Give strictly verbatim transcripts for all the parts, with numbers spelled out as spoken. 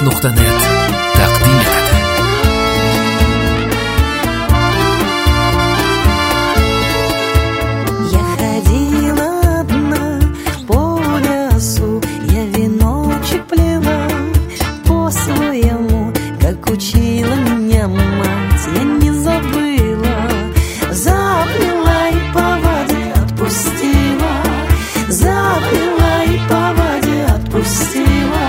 نقطه نت تقدیم etadi. Учила меня мать, я не забыла. Заплела и по воде отпустила. Заплела и по воде отпустила.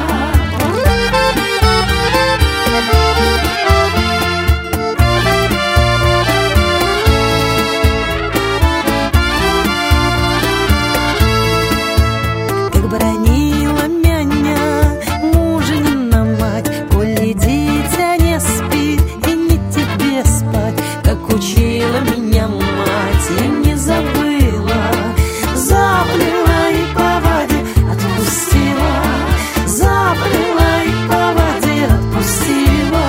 Как бронила меня мужнина мать, коли дитя не спит и не тебе спать, как учила меня мать, я не забыла. Заплела и по воде отпустила. Заплела и по воде отпустила.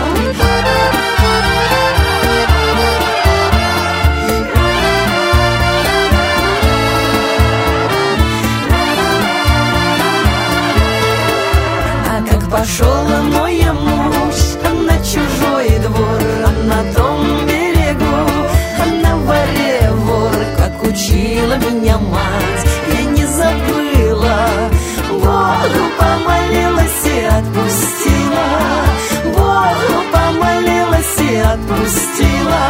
А как пошел мой муж на чужой двор, а на том берегу, а на воре вор, как учила меня мать, я не забыла. Богу помолилась и отпустила. Богу помолилась и отпустила.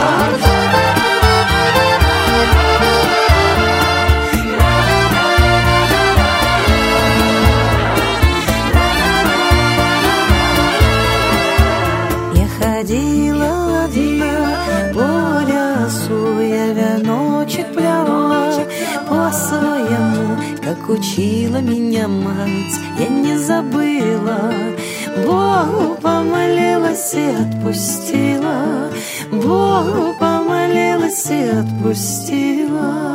Ходила одна по лесу, я веночек плела по-своему, как учила меня мать, я не забыла. Богу помолилась и отпустила. Богу помолилась и отпустила.